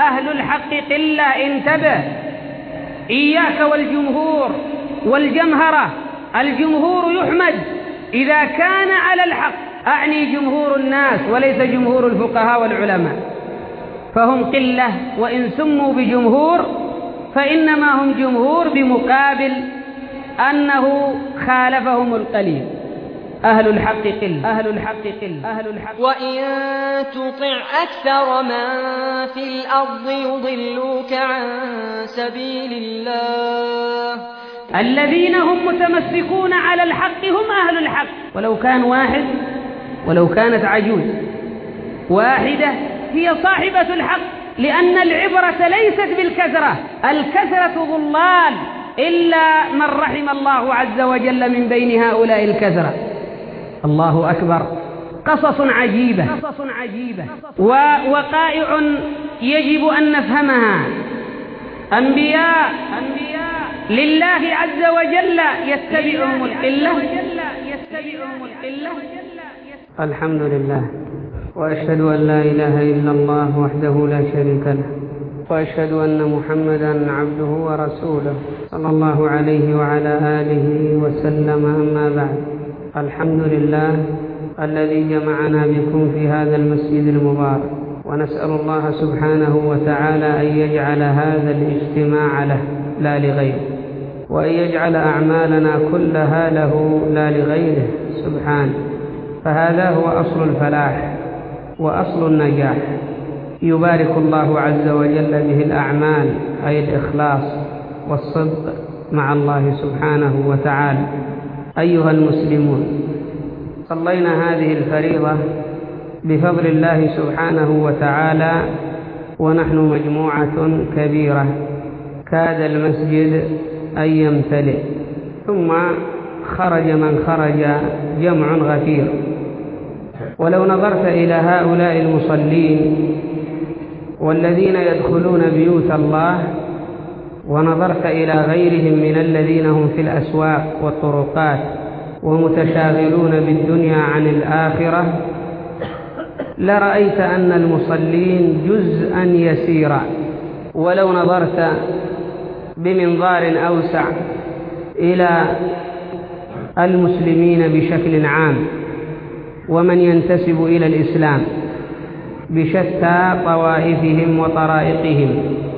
أهل الحق قلة. انتبه، إياك والجمهور والجمهرة. الجمهور يحمد إذا كان على الحق، أعني جمهور الناس وليس جمهور الفقهاء والعلماء، فهم قلة، وإن سموا بجمهور فإنما هم جمهور بمقابل أنه خالفهم القليل. أهل الحق قلة، أهل الحق قلة، أهل الحق. وإن تطع أكثر من في الأرض يضلوك عن سبيل الله. الذين هم متمسكون على الحق هم أهل الحق، ولو كان واحد، ولو كانت عجوز واحدة هي صاحبة الحق، لأن العبرة ليست بالكثرة، الكثرة ضلال، إلا من رحم الله عز وجل من بين هؤلاء الكثرة. الله أكبر. قصص عجيبة، قصص عجيبة، ووقائع يجب أن نفهمها. أنبياء لله عز وجل يتبعهم القلة. الحمد لله، وأشهد أن لا إله إلا الله وحده لا شريك له، وأشهد أن محمدا عبده ورسوله صلى الله عليه وعلى آله وسلم. أما بعد، الحمد لله الذي جمعنا بكم في هذا المسجد المبارك، ونسأل الله سبحانه وتعالى أن يجعل هذا الاجتماع له لا لغيره، وأن يجعل أعمالنا كلها له لا لغيره سبحانه، فهذا هو أصل الفلاح وأصل النجاح. يبارك الله عز وجل به الأعمال، أي الإخلاص والصدق مع الله سبحانه وتعالى. أيها المسلمون، صلينا هذه الفريضة بفضل الله سبحانه وتعالى ونحن مجموعة كبيرة، كاد المسجد أن يمتلئ، ثم خرج من خرج، جمع غفير. ولو نظرت إلى هؤلاء المصلين والذين يدخلون بيوت الله، ونظرت إلى غيرهم من الذين هم في الأسواق والطرقات ومتشاغلون بالدنيا عن الآخرة، لرأيت أن المصلين جزءا يسيرا. ولو نظرت بمنظار أوسع إلى المسلمين بشكل عام ومن ينتسب إلى الإسلام بشتى طوائفهم وطرائقهم،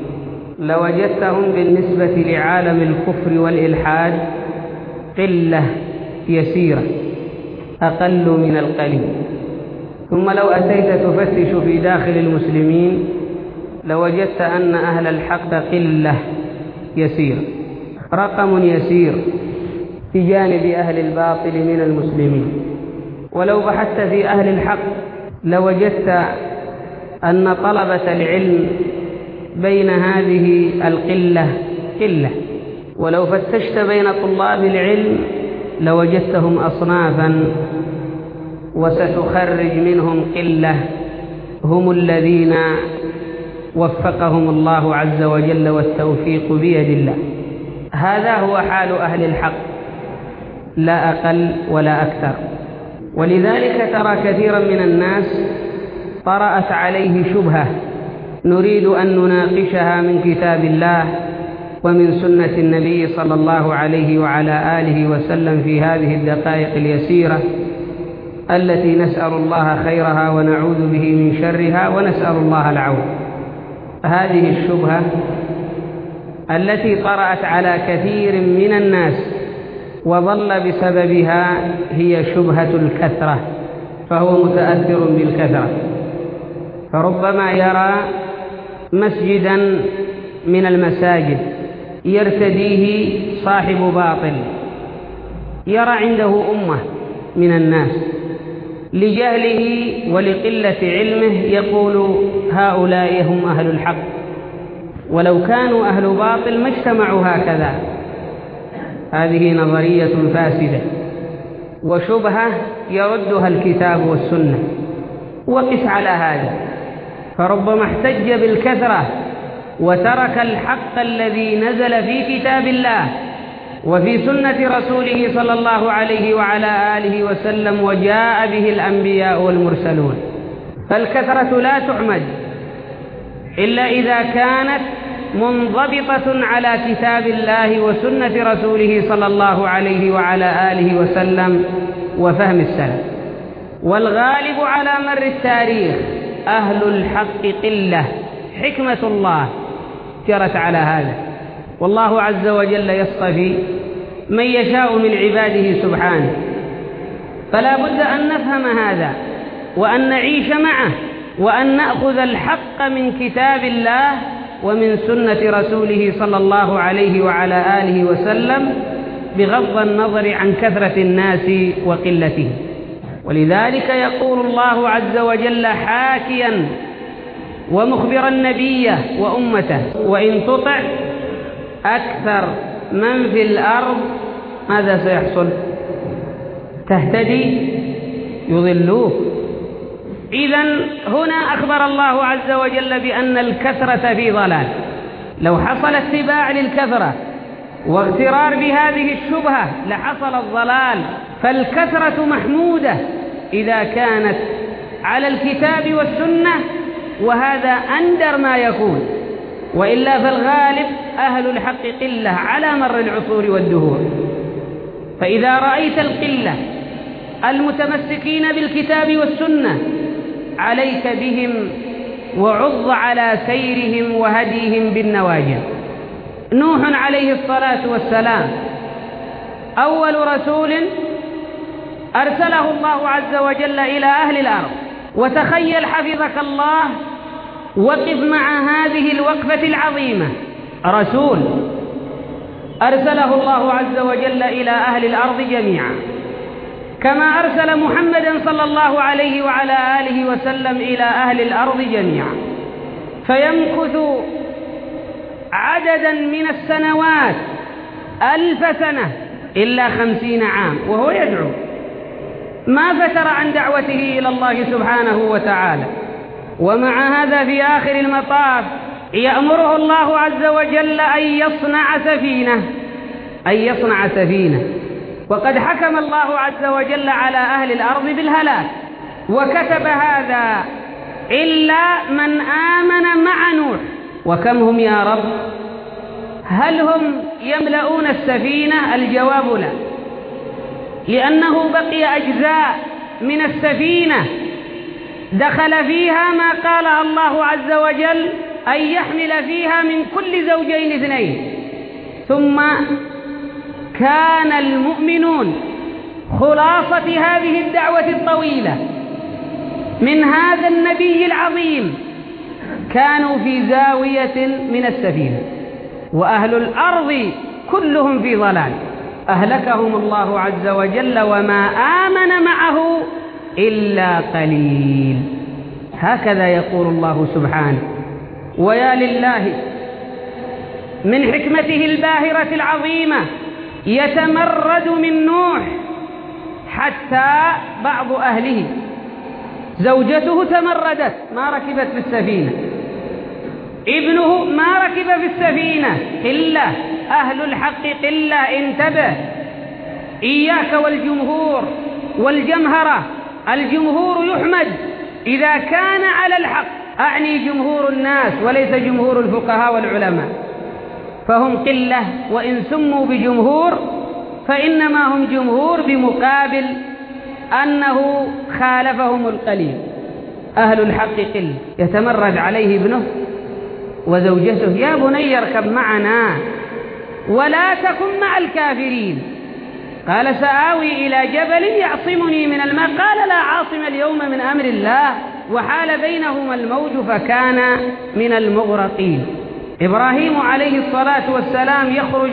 لوجدتهم بالنسبة لعالم الكفر والإلحاد قلة يسيرة، أقل من القليل. ثم لو أتيت تفتش في داخل المسلمين لوجدت أن أهل الحق قلة يسير، رقم يسير في جانب أهل الباطل من المسلمين. ولو بحثت في أهل الحق لوجدت أن طلبة العلم بين هذه القلة قلة. ولو فتشت بين طلاب العلم لوجدتهم أصنافا، وستخرج منهم قلة هم الذين وفقهم الله عز وجل، والتوفيق بيد الله. هذا هو حال أهل الحق، لا أقل ولا أكثر. ولذلك ترى كثيرا من الناس طرأت عليه شبهة نريد أن نناقشها من كتاب الله ومن سنة النبي صلى الله عليه وعلى آله وسلم في هذه الدقائق اليسيرة التي نسأل الله خيرها ونعوذ به من شرها، ونسأل الله العون. هذه الشبهة التي طرأت على كثير من الناس وظل بسببها هي شبهة الكثرة، فهو متأثر بالكثرة، فربما يرى مسجدا من المساجد يرتديه صاحب باطل، يرى عنده أمة من الناس لجهله ولقلة علمه يقول هؤلاء هم أهل الحق، ولو كانوا أهل باطل ما اجتمعوا هكذا. هذه نظرية فاسدة وشبهة يردها الكتاب والسنة. وقس على هذا، فربما احتج بالكثرة وترك الحق الذي نزل في كتاب الله وفي سنة رسوله صلى الله عليه وعلى آله وسلم وجاء به الأنبياء والمرسلون. فالكثرة لا تعمد، إلا إذا كانت منضبطة على كتاب الله وسنة رسوله صلى الله عليه وعلى آله وسلم وفهم السلف. والغالب على مر التاريخ أهل الحق قلة، حكمة الله جرت على هذا، والله عز وجل يصطفي من يشاء من عباده سبحانه. فلا بد أن نفهم هذا وأن نعيش معه وأن نأخذ الحق من كتاب الله ومن سنة رسوله صلى الله عليه وعلى آله وسلم بغض النظر عن كثرة الناس وقلتهم. ولذلك يقول الله عز وجل حاكيا ومخبرا نبيه وأمته: وإن تطع أكثر من في الأرض ماذا سيحصل؟ تهتدي يضلوك. إذن هنا أخبر الله عز وجل بأن الكثرة في ضلال. لو حصل اتباع للكثرة واغترار بهذه الشبهة لحصل الضلال. فالكثرة محمودة إذا كانت على الكتاب والسنة، وهذا أندر ما يكون، وإلا فالغالب أهل الحق قلة على مر العصور والدهور. فإذا رأيت القلة المتمسكين بالكتاب والسنة عليك بهم وعض على سيرهم وهديهم بالنواجذ. نوح عليه الصلاة والسلام أول رسول أرسله الله عز وجل إلى أهل الأرض. وتخيل حفظك الله، وقف مع هذه الوقفة العظيمة، رسول أرسله الله عز وجل إلى أهل الأرض جميعا، كما أرسل محمدا صلى الله عليه وعلى آله وسلم إلى أهل الأرض جميعا. فيمكث عددا من السنوات 1000 سنة إلا 50 عام وهو يدعو، ما فتر عن دعوته إلى الله سبحانه وتعالى. ومع هذا في آخر المطاف يأمره الله عز وجل أن يصنع سفينة، وقد حكم الله عز وجل على أهل الأرض بالهلاك، وكتب هذا إلا من آمن مع نوح. وكم هم يا رب؟ هل هم يملؤون السفينة؟ الجواب لا، لأنه بقي أجزاء من السفينة دخل فيها ما قالها الله عز وجل أن يحمل فيها من كل زوجين 2. ثم كان المؤمنون خلاصة هذه الدعوة الطويلة من هذا النبي العظيم كانوا في زاوية من السفينة، وأهل الأرض كلهم في ضلال، أهلكهم الله عز وجل وما آمن معه إلا قليل. هكذا يقول الله سبحانه. ويا لله من حكمته الباهرة العظيمة يتمرد من نوح حتى بعض أهله، زوجته تمردت ما ركبت في السفينة، ابنه ما ركب في السفينة. قلة، أهل الحق قلة، انتبه. إياك والجمهور والجمهرة. الجمهور يحمد إذا كان على الحق، أعني جمهور الناس وليس جمهور الفقهاء والعلماء، فهم قلة، وإن سموا بجمهور فإنما هم جمهور بمقابل أنه خالفهم القليل. أهل الحق قلة، يتمرد عليه ابنه وزوجته: يا بني اركب معنا ولا تكن مع الكافرين. قال: سآوي إلى جبل يعصمني من الماء. قال: لا عاصم اليوم من أمر الله، وحال بينهما الموج فكان من المغرقين. إبراهيم عليه الصلاة والسلام يخرج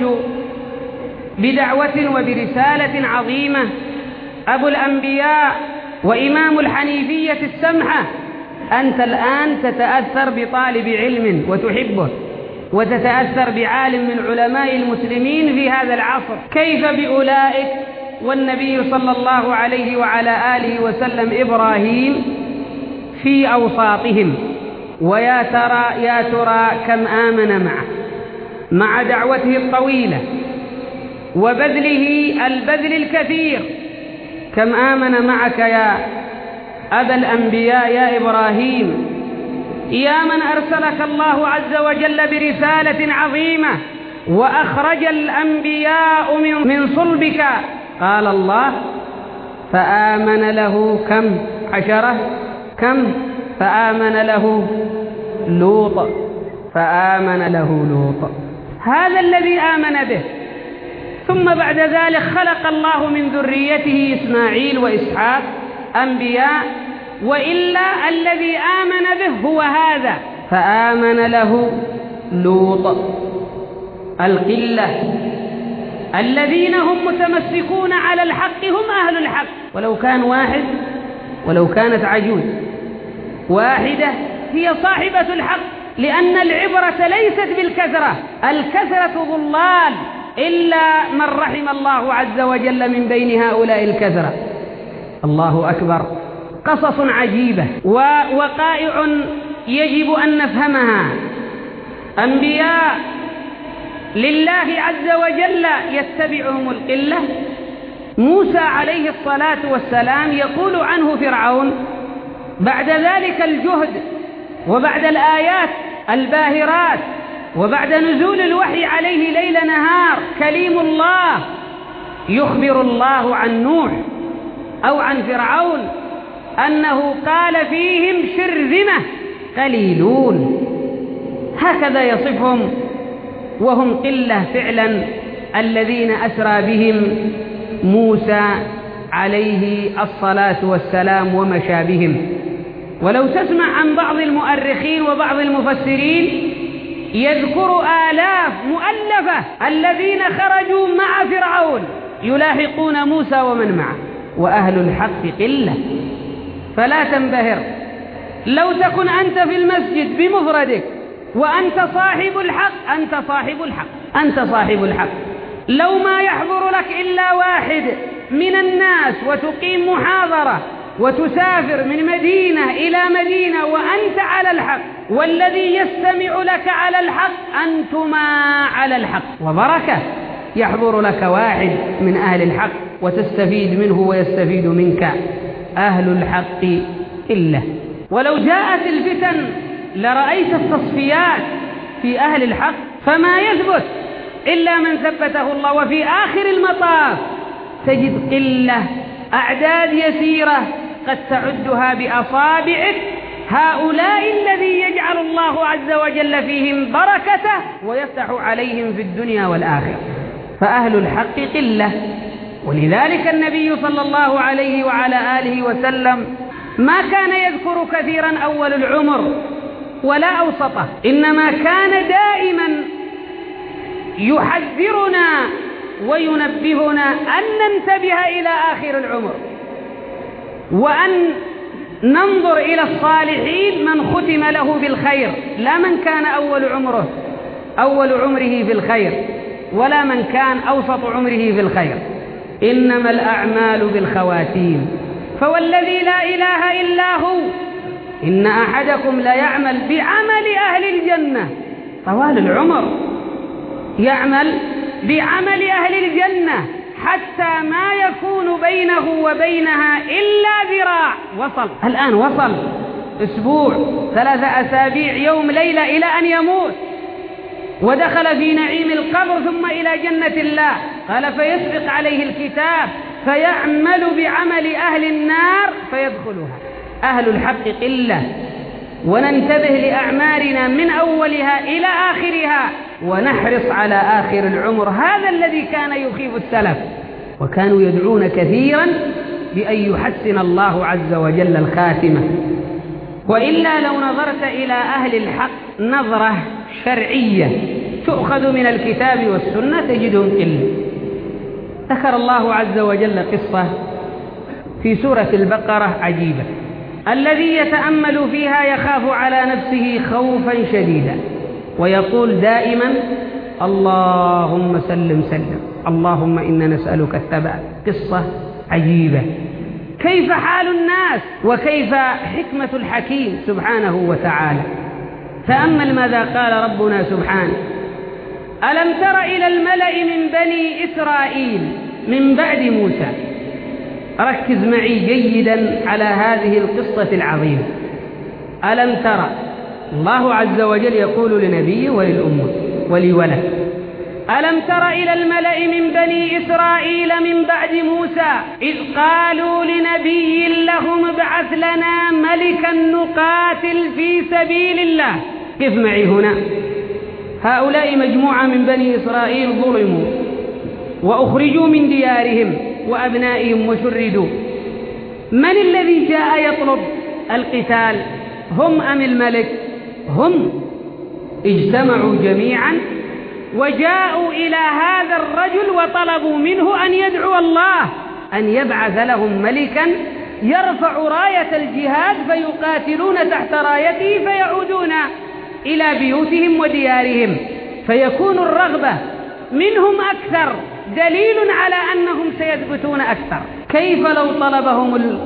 بدعوة وبرسالة عظيمة، أبو الأنبياء وإمام الحنيفية السمحة. أنت الآن تتأثر بطالب علم وتحبه، وتتأثر بعالم من علماء المسلمين في هذا العصر، كيف بأولئك والنبي صلى الله عليه وعلى آله وسلم إبراهيم في أوساطهم. ويا ترى كم آمن معه مع دعوته الطويلة وبذله البذل الكثير. كم آمن معك يا أبا الأنبياء يا إبراهيم يا من أرسلك الله عز وجل برسالة عظيمة وأخرج الأنبياء من صلبك. قال الله: فآمن له كم؟ 10. كم؟ فآمن له لوط. فآمن له لوط، هذا الذي آمن به. ثم بعد ذلك خلق الله من ذريته إسماعيل وإسحاق أنبياء، وإلا الذي آمن به هو هذا. فآمن له لوط. القلة الذين هم متمسكون على الحق هم أهل الحق، ولو كان واحد ولو كانت عجوز واحدة هي صاحبة الحق، لأن العبرة ليست بالكثرة، الكثرة ضلال، إلا من رحم الله عز وجل من بين هؤلاء الكثرة. الله أكبر. قصص عجيبة ووقائع يجب أن نفهمها. أنبياء لله عز وجل يتبعهم القلة. موسى عليه الصلاة والسلام يقول عنه فرعون بعد ذلك الجهد وبعد الآيات الباهرات وبعد نزول الوحي عليه ليل نهار كليم الله، يخبر الله عن نوح أو عن فرعون أنه قال فيهم شرذمة قليلون، هكذا يصفهم، وهم قلة فعلا الذين أسرى بهم موسى عليه الصلاة والسلام ومشى بهم. ولو تسمع عن بعض المؤرخين وبعض المفسرين يذكر آلاف مؤلفة الذين خرجوا مع فرعون يلاحقون موسى ومن معه، وأهل الحق قلة. فلا تنبهر لو تكن أنت في المسجد بمفردك وأنت صاحب الحق، أنت صاحب الحق، أنت صاحب الحق. لو ما يحضر لك إلا واحد من الناس وتقيم محاضرة وتسافر من مدينة إلى مدينة وأنت على الحق، والذي يستمع لك على الحق أنتما على الحق، وبركة يحضر لك واحد من أهل الحق وتستفيد منه ويستفيد منك. أهل الحق إلا. ولو جاءت الفتن لرأيت التصفيات في أهل الحق، فما يثبت إلا من ثبته الله، وفي آخر المطاف تجد قلة أعداد يسيرة قد تعدها بأصابعك، هؤلاء الذي يجعل الله عز وجل فيهم بركته ويفتح عليهم في الدنيا والآخرة. فأهل الحق قلة. ولذلك النبي صلى الله عليه وعلى آله وسلم ما كان يذكر كثيرا أول العمر ولا أوسطه، إنما كان دائما يحذرنا وينبهنا أن ننتبه إلى آخر العمر، وأن ننظر إلى الصالحين من ختم له بالخير، لا من كان أول عمره في الخير، ولا من كان أوسط عمره في الخير، إنما الأعمال بالخواتيم. فوالذي لا إله إلا هو إن أحدكم ليعمل بعمل أهل الجنة طوال العمر، يعمل بعمل أهل الجنة حتى ما يكون بينه وبينها إلا ذراع. وصل الآن، وصل أسبوع 3 أسابيع يوم ليلة إلى أن يموت، ودخل في نعيم القبر ثم إلى جنة الله. قال فيسبق عليه الكتاب فيعمل بعمل أهل النار فيدخلها. أهل الحق قلة، وننتبه لأعمارنا من أولها إلى آخرها، ونحرص على آخر العمر. هذا الذي كان يخيف السلف، وكانوا يدعون كثيرا بأن يحسن الله عز وجل الخاتمة. وإلا لو نظرت إلى أهل الحق نظرة شرعية تؤخذ من الكتاب والسنة تجدهم قلة. ذكر الله عز وجل قصة في سورة البقرة عجيبة، الذي يتأمل فيها يخاف على نفسه خوفا شديدا ويقول دائما اللهم سلم سلم، اللهم إنا نسألك الثبات. قصة عجيبة، كيف حال الناس وكيف حكمة الحكيم سبحانه وتعالى. تأمل ماذا قال ربنا سبحانه: ألم تر إلى الملأ من بني إسرائيل من بعد موسى. ركز معي جيدا على هذه القصة العظيمة. ألم تر الله عز وجل يقول لنبيه وللأمة ولولد: ألم تر إلى الملأ من بني إسرائيل من بعد موسى إذ قالوا لنبي لهم ابعث لنا ملكا نقاتل في سبيل الله. قف معي هنا. هؤلاء مجموعة من بني إسرائيل ظلموا وأخرجوا من ديارهم وأبنائهم وشردوا. من الذي جاء يطلب القتال؟ هم أم الملك؟ هم. اجتمعوا جميعا وجاءوا إلى هذا الرجل وطلبوا منه أن يدعو الله أن يبعث لهم ملكا يرفع راية الجهاد فيقاتلون تحت رايته فيعودون إلى بيوتهم وديارهم، فيكون الرغبة منهم أكثر، دليل على أنهم سيثبتون أكثر. كيف لو طلبهم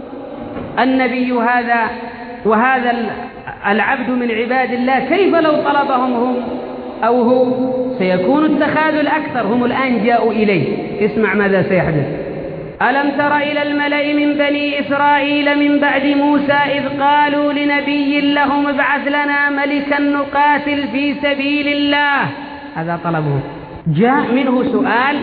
النبي هذا وهذا العبد من عباد الله، كيف لو طلبهم هم أو هو؟ سيكون التخاذل أكثر. هم الآن جاءوا إليه. اسمع ماذا سيحدث: ألم تر إلى الملأ من بني إسرائيل من بعد موسى إذ قالوا لنبي لهم ابعث لنا ملكا نقاتل في سبيل الله. هذا طلبه. جاء منه سؤال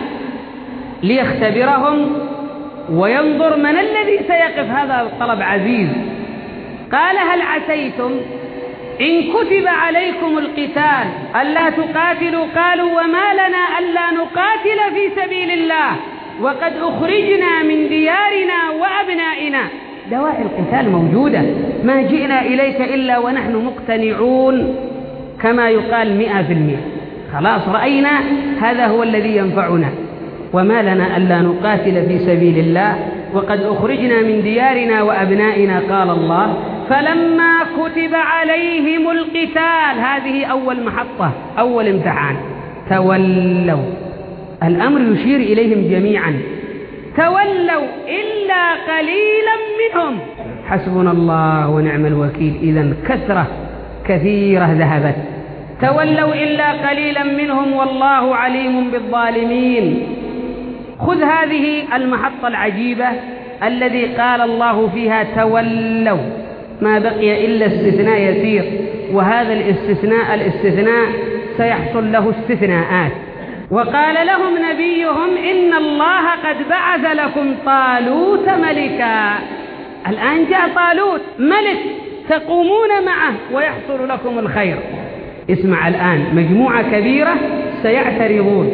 ليختبرهم وينظر من الذي سيقف. هذا الطلب عزيز. قال: هل عسيتم إن كتب عليكم القتال ألا تقاتلوا؟ قالوا: وما لنا ألا نقاتل في سبيل الله وقد أخرجنا من ديارنا وأبنائنا. دواعي القتال موجودة، ما جئنا إليك إلا ونحن مقتنعون كما يقال 100%. خلاص رأينا هذا هو الذي ينفعنا. وما لنا ألا نقاتل في سبيل الله وقد أخرجنا من ديارنا وأبنائنا. قال الله: فلما كتب عليهم القتال، هذه أول محطة، أول امتحان، تولوا. الأمر يشير إليهم جميعا. تولوا إلا قليلا منهم. حسبنا الله ونعم الوكيل. إذن كثرة كثيرة ذهبت. تولوا إلا قليلا منهم والله عليم بالظالمين. خذ هذه المحطة العجيبة الذي قال الله فيها تولوا، ما بقي إلا استثناء يسير، وهذا الاستثناء سيحصل له استثناءات. وقال لهم نبيهم إن الله قد بعث لكم طالوت ملكا. الآن جاء طالوت ملك تقومون معه ويحصل لكم الخير. اسمع الآن، مجموعة كبيرة سيعترضون.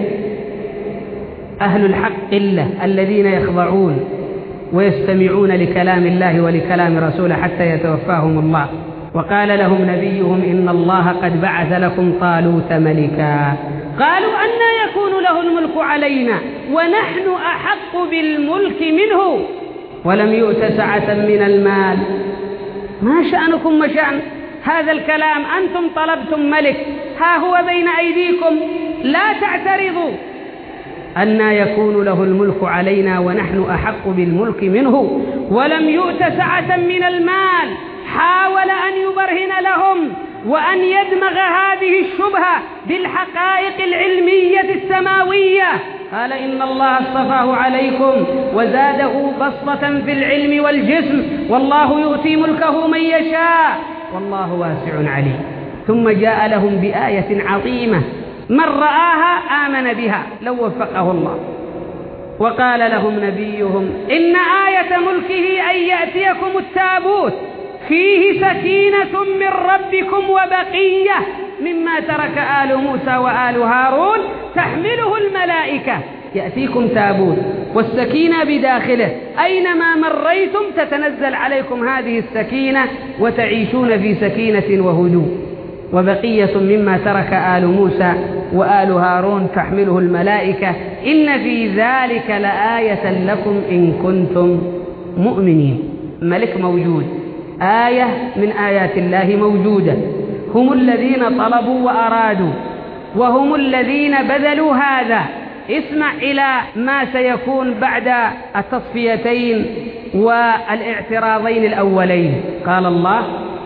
أهل الحق قلة الذين يخضعون ويستمعون لكلام الله ولكلام رسوله حتى يتوفاهم الله. وقال لهم نبيهم إن الله قد بعث لكم طالوت ملكا. قالوا أنى يكون له الملك علينا ونحن أحق بالملك منه ولم يؤت سعة من المال. ما شأنكم وشأن هذا الكلام؟ أنتم طلبتم ملك، ها هو بين أيديكم، لا تعترضوا. أنى يكون له الملك علينا ونحن أحق بالملك منه ولم يؤت سعة من المال. حاول أن يبرهن لهم وأن يدمغ هذه الشبهة بالحقائق العلمية السماوية. قال إن الله اصطفاه عليكم وزاده بسطة في العلم والجسم والله يؤتي ملكه من يشاء والله واسع عليم. ثم جاء لهم بآية عظيمة من رآها آمن بها لو وفقه الله. وقال لهم نبيهم إن آية ملكه أن يأتيكم التابوت فيه سكينة من ربكم وبقية مما ترك آل موسى وآل هارون تحمله الملائكة. يأتيكم تابوت والسكينة بداخله، أينما مريتم تتنزل عليكم هذه السكينة وتعيشون في سكينة وهدوء. وبقية مما ترك آل موسى وآل هارون تحمله الملائكة إن في ذلك لآية لكم إن كنتم مؤمنين. ملك موجود، آية من آيات الله موجودة. هم الذين طلبوا وأرادوا وهم الذين بذلوا هذا. اسمع إلى ما سيكون بعد التصفيتين والاعتراضين الأولين. قال الله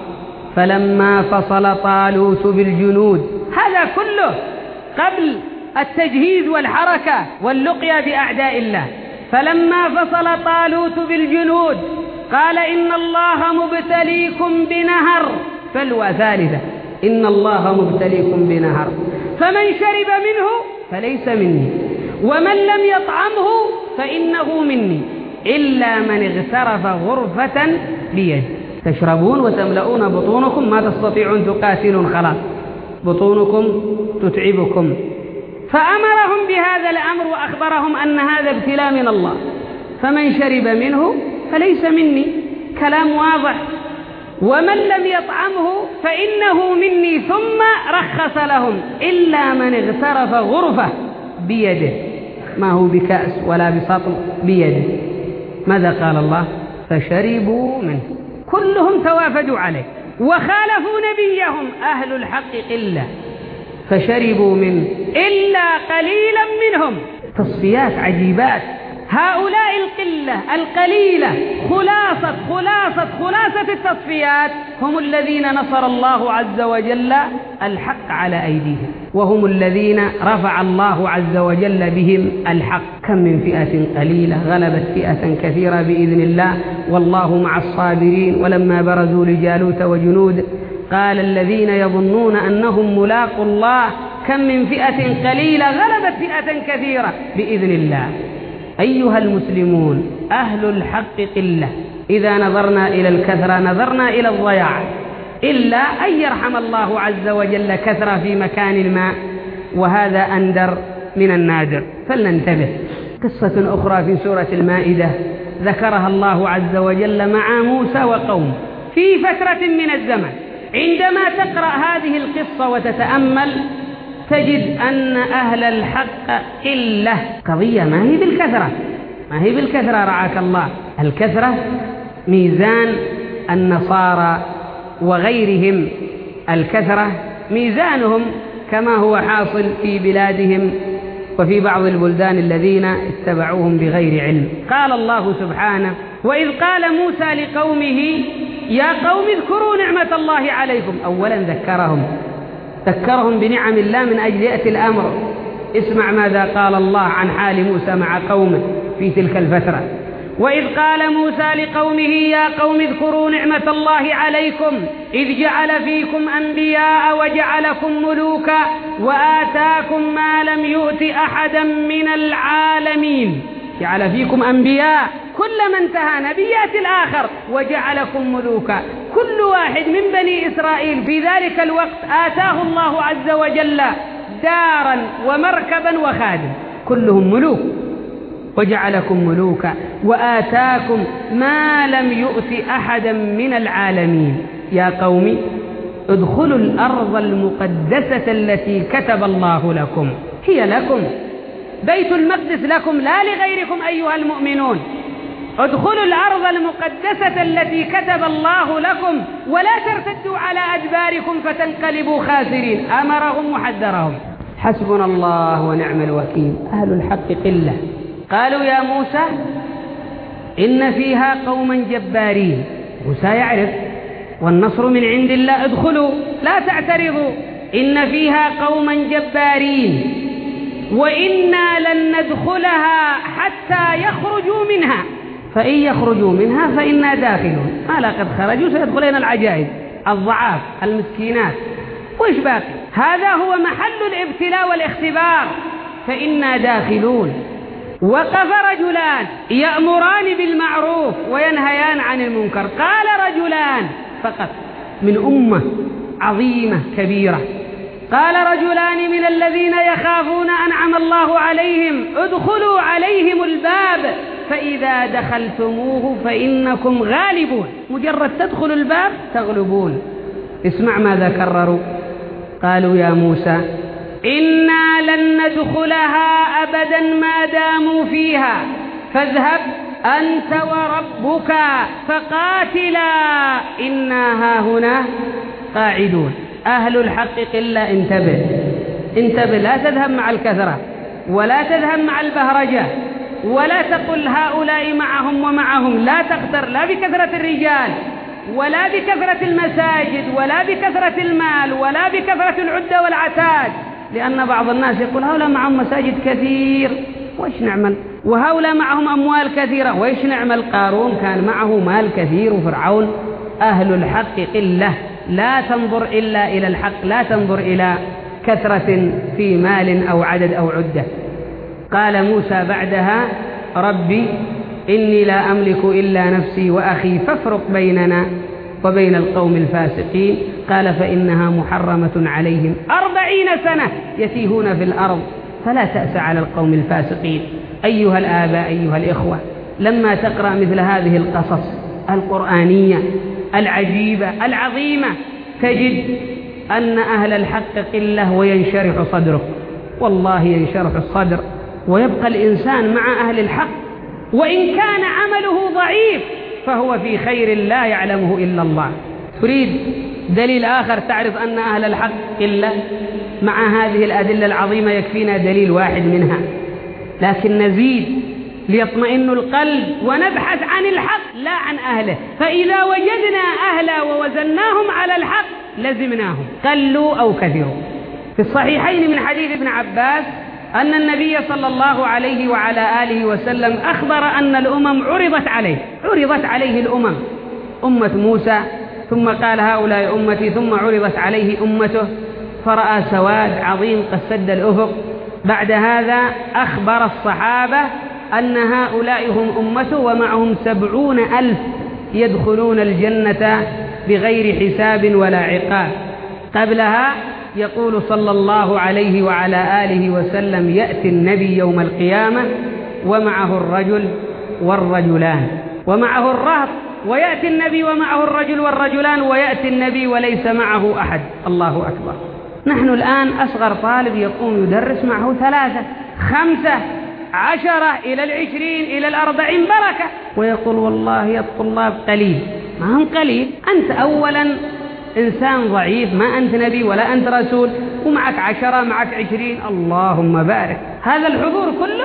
فلما فصل طالوت بالجنود، هذا كله قبل التجهيز والحركة واللقيا بأعداء الله. فلما فصل طالوت بالجنود قال إن الله مبتليكم بنهر بلوى ثالثة إن الله مبتليكم بنهر فمن شرب منه فليس مني ومن لم يطعمه فإنه مني إلا من اغترف غرفة بيد. تشربون وتملؤون بطونكم ما تستطيعون تقاتلون، خلاص بطونكم تتعبكم. فأمرهم بهذا الأمر وأخبرهم أن هذا ابتلاء من الله، فمن شرب منه فليس مني، كلام واضح. ومن لم يطعمه فإنه مني، ثم رخص لهم إلا من اغترف غرفة بيده، ما هو بكأس ولا بسطل، بيده. ماذا قال الله؟ فشربوا منه. كلهم توافدوا عليه وخالفوا نبيهم، أهل الحق قلة فشربوا منه إلا قليلا منهم. تصفيات عجيبات. هؤلاء القلة القليلة خلاصة التصفيات هم الذين نصر الله عز وجل الحق على أيديهم، وهم الذين رفع الله عز وجل بهم الحق. كم من فئة قليلة غلبت فئة كثيرة بإذن الله، والله مع الصابرين. ولما برزوا لجالوت وجنود قال الذين يظنون أنهم ملاقوا الله كم من فئة قليلة غلبت فئة كثيرة بإذن الله. أيها المسلمون، أهل الحق قلة. إذا نظرنا إلى الكثرة نظرنا إلى الضياع، إلا أن يرحم الله عز وجل كثرة في مكان ما، وهذا أندر من النادر. فلننتبه. قصة أخرى في سورة المائدة ذكرها الله عز وجل مع موسى وقومه في فترة من الزمن. عندما تقرأ هذه القصة وتتأمل تجد أن أهل الحق قلة. قضية ما هي بالكثرة رعاك الله. الكثرة ميزان النصارى وغيرهم، الكثرة ميزانهم كما هو حاصل في بلادهم وفي بعض البلدان الذين اتبعوهم بغير علم. قال الله سبحانه: وإذ قال موسى لقومه يا قوم اذكروا نعمة الله عليكم. أولا ذكرهم بنعم الله من أجل يأتي الأمر. اسمع ماذا قال الله عن حال موسى مع قومه في تلك الفترة. وإذ قال موسى لقومه يا قوم اذكروا نعمة الله عليكم إذ جعل فيكم أنبياء وجعلكم ملوكا وآتاكم ما لم يؤت أحدا من العالمين. جعل فيكم أنبياء، كلما انتهى نبي يأتي الآخر، وجعلكم ملوكا. كل واحد من بني إسرائيل في ذلك الوقت آتاه الله عز وجل دارا ومركبا وخادم، كلهم ملوك. وجعلكم ملوكا وآتاكم ما لم يؤت أحدا من العالمين. يا قوم ادخلوا الأرض المقدسة التي كتب الله لكم، هي لكم، بيت المقدس لكم لا لغيركم أيها المؤمنون. ادخلوا الأرض المقدسة التي كتب الله لكم ولا ترتدوا على أدباركم فتنقلبوا خاسرين. أمرهم وحذرهم. حسبنا الله ونعم الوكيل. أهل الحق قلة. قالوا يا موسى إن فيها قوما جبارين. موسى يعرف، والنصر من عند الله، ادخلوا لا تعترضوا. إن فيها قوما جبارين وإنا لن ندخلها حتى يخرجوا منها، فإن يخرجوا منها فإنا داخلون. ما لقد خرجوا سيدخلين العجائز، الضعاف، المسكينات، وإيش باقي؟ هذا هو محل الابتلاء والاختبار، فإنا داخلون. وقف رجلان يأمران بالمعروف وينهيان عن المنكر. قال رجلان فقط من أمة عظيمة كبيرة. قال رجلان من الذين يخافون أنعم الله عليهم ادخلوا عليهم الباب فإذا دخلتموه فإنكم غالبون. مجرد تدخلوا الباب تغلبون. اسمع ماذا كرروا. قالوا يا موسى إنا لن ندخلها أبدا ما داموا فيها فاذهب أنت وربك فقاتلا إنا هاهنا قاعدون. أهل الحق قلة. انتبه، لا تذهب مع الكثرة ولا تذهب مع البهرجة، ولا تقل هؤلاء معهم ومعهم. لا تغتر لا بكثرة الرجال ولا بكثرة المساجد ولا بكثرة المال ولا بكثرة العدة والعتاد، لأن بعض الناس يقول هؤلاء معهم مساجد كثير وإيش نعمل، وهؤلاء معهم أموال كثيرة وإيش نعمل. قارون كان معه مال كثير وفرعون. أهل الحق قلة. لا تنظر إلا إلى الحق، لا تنظر إلى كثرة في مال أو عدد أو عدة. قال موسى بعدها: ربي إني لا أملك إلا نفسي وأخي فافرق بيننا وبين القوم الفاسقين. قال: فإنها محرمة عليهم 40 سنة يتيهون في الأرض فلا تأس على القوم الفاسقين. أيها الآباء، أيها الإخوة، لما تقرأ مثل هذه القصص القرآنية العجيبة العظيمة تجد أن أهل الحق قلة وينشرح صدره. والله ينشرح الصدر ويبقى الإنسان مع أهل الحق، وإن كان عمله ضعيف فهو في خير لا يعلمه إلا الله. تريد دليل آخر تعرف أن أهل الحق قلة؟ مع هذه الأدلة العظيمة يكفينا دليل واحد منها، لكن نزيد ليطمئن القلب ونبحث عن الحق لا عن أهله. فإذا وجدنا أهله ووزناهم على الحق لزمناهم قلوا أو كثروا. في الصحيحين من حديث ابن عباس أن النبي صلى الله عليه وعلى آله وسلم أخبر أن الأمم عرضت عليه الأمم، أمة موسى، ثم قال: هؤلاء أمتي، ثم عرضت عليه أمته فرأى سواد عظيم قد سد الأفق. بعد هذا أخبر الصحابة أن هؤلاء هم أمته ومعهم 70,000 يدخلون الجنة بغير حساب ولا عقاب. قبلها يقول صلى الله عليه وعلى آله وسلم: يأتي النبي يوم القيامة ومعه الرجل والرجلان، ومعه الرهط، ويأتي النبي ومعه الرجل والرجلان، ويأتي النبي وليس معه أحد. الله أكبر. نحن الآن أصغر طالب يقوم يدرس معه 3 5 10 إلى 20 إلى 40 بركة، ويقول والله يا الطلاب قليل. ما هم قليل، أنت أولا إنسان ضعيف، ما أنت نبي ولا أنت رسول، ومعك 10 معك 20، اللهم بارك. هذا الحضور كله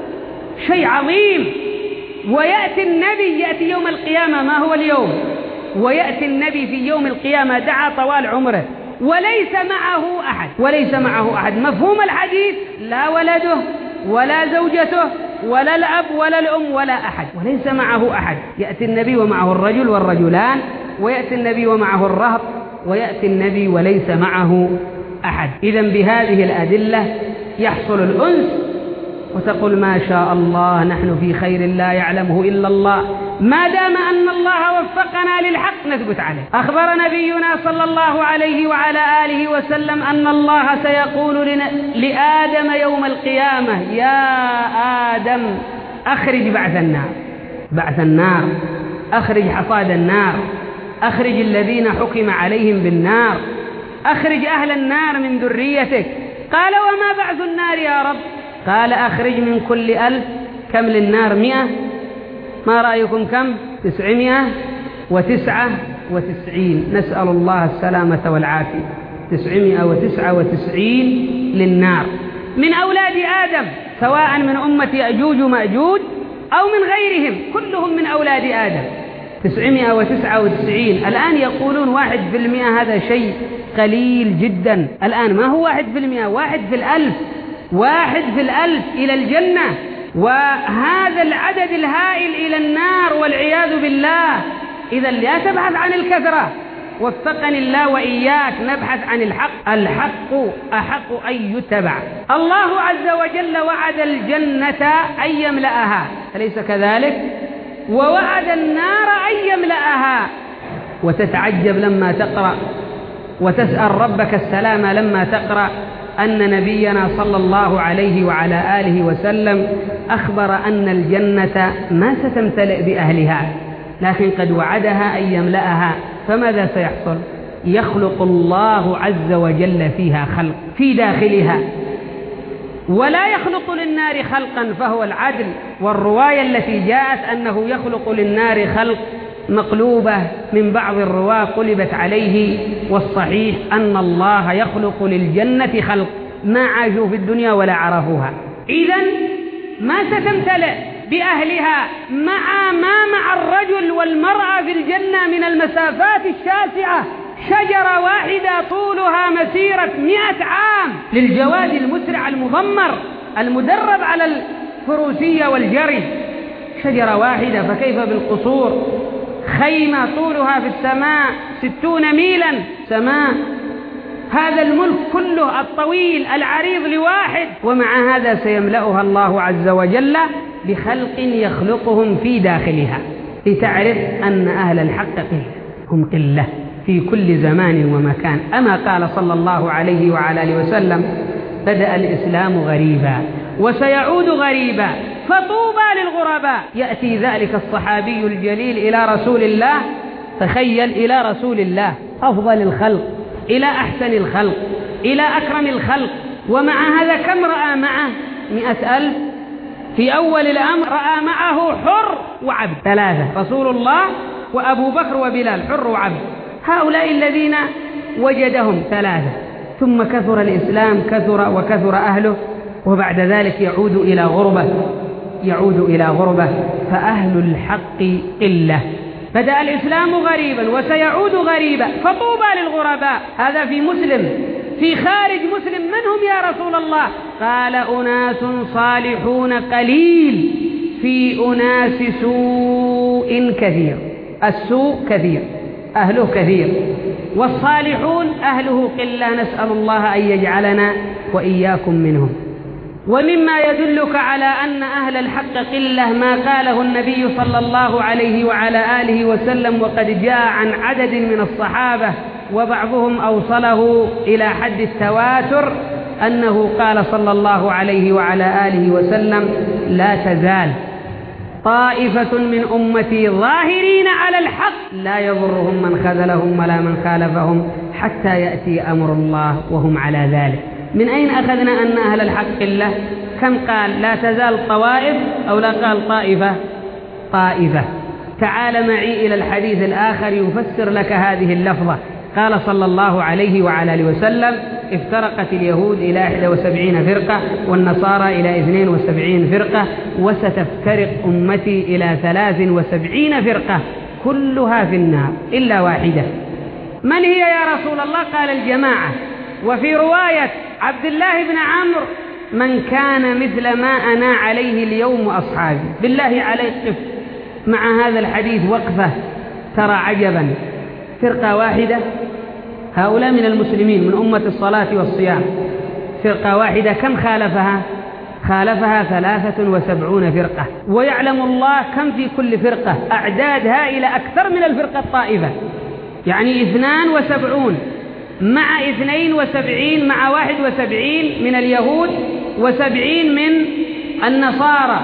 شيء عظيم. ويأتي النبي، يأتي يوم القيامة، ما هو اليوم، ويأتي النبي في يوم القيامة دعا طوال عمره وليس معه أحد. مفهوم الحديث: لا ولده ولا زوجته ولا الأب ولا الأم ولا أحد، وليس معه أحد. يأتي النبي ومعه الرجل والرجلان، ويأتي النبي ومعه الرهط، ويأتي النبي وليس معه أحد. إذن بهذه الأدلة يحصل الأنس وتقول: ما شاء الله، نحن في خير لا يعلمه إلا الله. ما دام أن الله وفقنا للحق نثبت عليه. أخبر نبينا صلى الله عليه وعلى آله وسلم أن الله سيقول لآدم يوم القيامة: يا آدم أخرج بعث النار، أخرج حصاد النار، أخرج الذين حكم عليهم بالنار، أخرج أهل النار من ذريتك. قال: وما بعث النار يا رب؟ قال: أخرج من كل 1000. كم للنار؟ 100. ما رأيكم كم؟ 999. نسأل الله السلامة والعافية. 999 للنار من أولاد آدم، سواء من أمة يأجوج ومأجوج أو من غيرهم، كلهم من أولاد آدم. 999. الآن يقولون 1%، هذا شيء قليل جدا. الآن ما هو 1%، 1 في 1000، 1 في 1000 إلى الجنة، وهذا العدد الهائل إلى النار والعياذ بالله. إذا لا تبحث عن الكثرة، وفقني الله وإياك نبحث عن الحق. الحق أحق أن يتبع. الله عز وجل وعد الجنة أن يملأها، أليس كذلك؟ ووعد النار أن يملأها. وتتعجب لما تقرأ وتسأل ربك السلامة لما تقرأ أن نبينا صلى الله عليه وعلى آله وسلم أخبر أن الجنة ما ستمتلئ بأهلها، لكن قد وعدها أن يملأها. فماذا سيحصل؟ يخلق الله عز وجل فيها خلق في داخلها، ولا يخلق للنار خلقا فهو العدل. والرواية التي جاءت أنه يخلق للنار خلق مقلوبة من بعض الرواة قلبت عليه، والصحيح أن الله يخلق للجنة خلق ما عاشوا في الدنيا ولا عرفوها. إذن ما ستمتلئ بأهلها مع الرجل والمرأة في الجنة من المسافات الشاسعة. شجرة واحدة طولها مسيرة 100 عام للجواد المسرع المضمر المدرب على الفروسية والجري، شجرة واحدة، فكيف بالقصور؟ خيمة طولها في السماء 60 ميلا سماء، هذا الملك كله الطويل العريض لواحد، ومع هذا سيملأها الله عز وجل بخلق يخلقهم في داخلها، لتعرف أن أهل الحق قلة، هم قلة في كل زمان ومكان. أما قال صلى الله عليه وعلى آله وسلم: بدأ الإسلام غريبا وسيعود غريبا فطوبى للغرباء. يأتي ذلك الصحابي الجليل إلى رسول الله، تخيل، إلى رسول الله أفضل الخلق، إلى أحسن الخلق، إلى أكرم الخلق، ومع هذا كم رأى معه؟ 100,000. في أول الأمر رأى معه حر وعبد، 3، رسول الله وأبو بكر وبلال، حر وعبد، هؤلاء الذين وجدهم 3. ثم كثر الإسلام، كثر وكثر أهله، وبعد ذلك يعود إلى غربة، فأهل الحق قلة. بدأ الإسلام غريبا وسيعود غريبا فطوبى للغرباء. هذا في مسلم. في خارج مسلم: من هم يا رسول الله؟ قال: أناس صالحون قليل في أناس سوء كثير. السوء كثير، أهله كثير، والصالحون أهله قلة، نسأل الله أن يجعلنا وإياكم منهم. ومما يدلك على أن أهل الحق قلة ما قاله النبي صلى الله عليه وعلى آله وسلم، وقد جاء عن عدد من الصحابة وبعضهم أوصله إلى حد التواتر، أنه قال صلى الله عليه وعلى آله وسلم: لا تزال طائفة من أمتي ظاهرين على الحق لا يضرهم من خذلهم ولا من خالفهم حتى يأتي أمر الله وهم على ذلك. من أين أخذنا أن أهل الحق قلة؟ كم قال لا تزال طوائف، أو لا قال طائفة؟ تعال معي إلى الحديث الآخر يفسر لك هذه اللفظة. قال صلى الله عليه وعلى آله وسلم: افترقت اليهود إلى 71 فرقة والنصارى إلى 72 فرقة وستفترق أمتي إلى 73 فرقة كلها في النار إلا واحدة. من هي يا رسول الله؟ قال: الجماعة. وفي رواية عبد الله بن عمرو: من كان مثل ما أنا عليه اليوم أصحابي. بالله عليك قف مع هذا الحديث وقفة ترى عجبا. فرقة واحدة، هؤلاء من المسلمين من أمة الصلاة والصيام، فرقة واحدة كم خالفها؟ خالفها 73 فرقة، ويعلم الله كم في كل فرقة، أعداد هائلة أكثر من الفرقة الطائفة، يعني 72 مع 72 مع 71 من اليهود و70 من النصارى،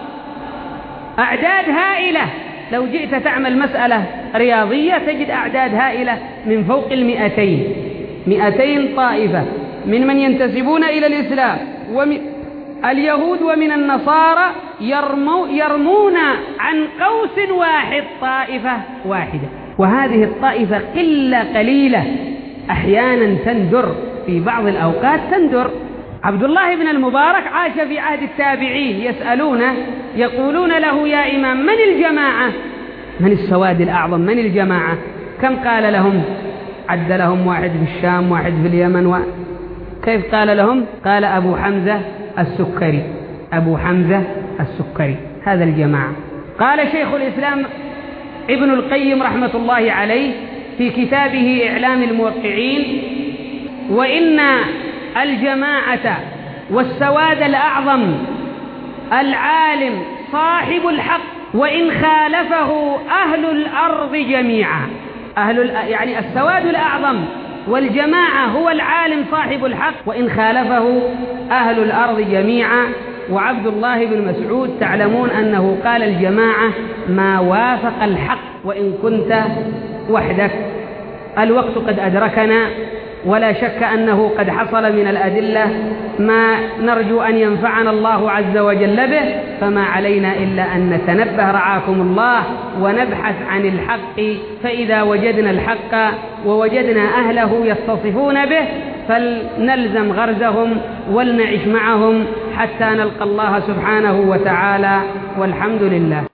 أعداد هائلة. لو جئت تعمل مسألة رياضية تجد أعداد هائلة من فوق 200 طائفة من ينتسبون إلى الإسلام، ومن اليهود ومن النصارى يرمون عن قوس واحد طائفة واحدة. وهذه الطائفة قليلة، أحيانا تندر، في بعض الأوقات تندر. عبد الله بن المبارك عاش في عهد التابعين، يسألونه يقولون له: يا إمام، من الجماعة؟ من السواد الأعظم؟ من الجماعة؟ كم قال لهم؟ عد لهم: واحد في الشام، واحد في اليمن، كيف قال لهم؟ قال: أبو حمزة السكري، أبو حمزة السكري، هذا الجماعة. قال شيخ الإسلام ابن القيم رحمة الله عليه في كتابه إعلام الموقعين: وإن الجماعة والسواد الأعظم العالم صاحب الحق، وإن خالفه أهل الأرض جميعا. يعني السواد الأعظم والجماعة هو العالم صاحب الحق، وإن خالفه أهل الأرض جميعا. وعبد الله بن مسعود تعلمون أنه قال: الجماعة ما وافق الحق وإن كنت وحدك. الوقت قد أدركنا، ولا شك أنه قد حصل من الأدلة ما نرجو أن ينفعنا الله عز وجل به، فما علينا إلا أن نتنبه رعاكم الله ونبحث عن الحق، فإذا وجدنا الحق ووجدنا أهله يتصفون به فلنلزم غرزهم ولنعش معهم حتى نلقى الله سبحانه وتعالى، والحمد لله.